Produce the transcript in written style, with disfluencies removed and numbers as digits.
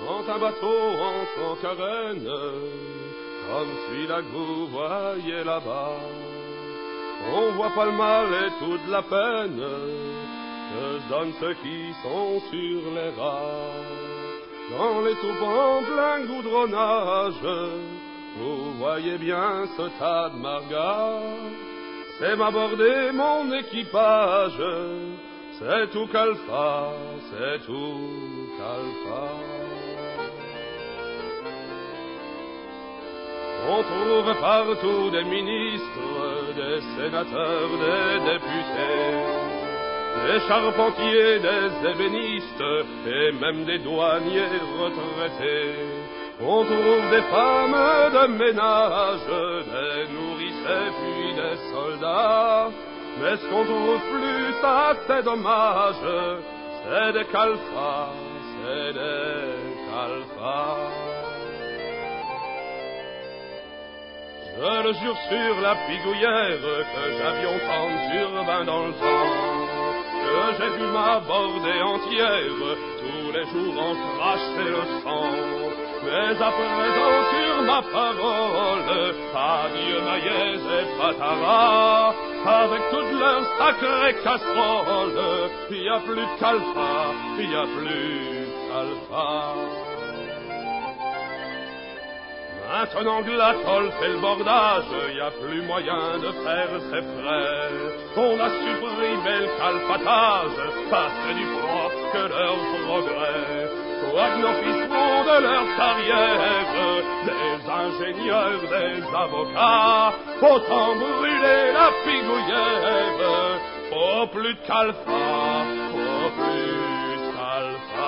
quand un bateau entre en carène, comme celui-là que vous voyez là-bas, on voit pas le mal et toute la peine que se donnent ceux qui sont sur les rails. Dans les soupes en plein goudronnage, vous voyez bien ce tas de margas. C'est m'aborder mon équipage, c'est tout calfa, c'est tout calfa. On trouve partout des ministres, des sénateurs, des députés, des charpentiers, des ébénistes et même des douaniers retraités. On trouve des femmes de ménage, des nourrices puis des soldats. Mais ce qu'on trouve plus, ça c'est dommage, c'est des calfas, c'est des calfas. Je le jure sur la pigouillère que j'avions 30 urbains dans le temps, que j'ai dû m'aborder entière, tous les jours en cracher le sang. Mais à présent sur ma parole, adieu Maillez et Patara, avec toutes leurs sacrées casseroles, y a plus de calfa, y a plus de calfa. Maintenant que l'atoll fait le bordage, y a plus moyen de faire ses frais. On a supprimé le calfatage, parce que du froid que leur progrès. Quoi que nos fils font de leur carrière, des ingénieurs, des avocats, autant brûler la pigouillère. Faut plus de calfa, faut plus de calfa.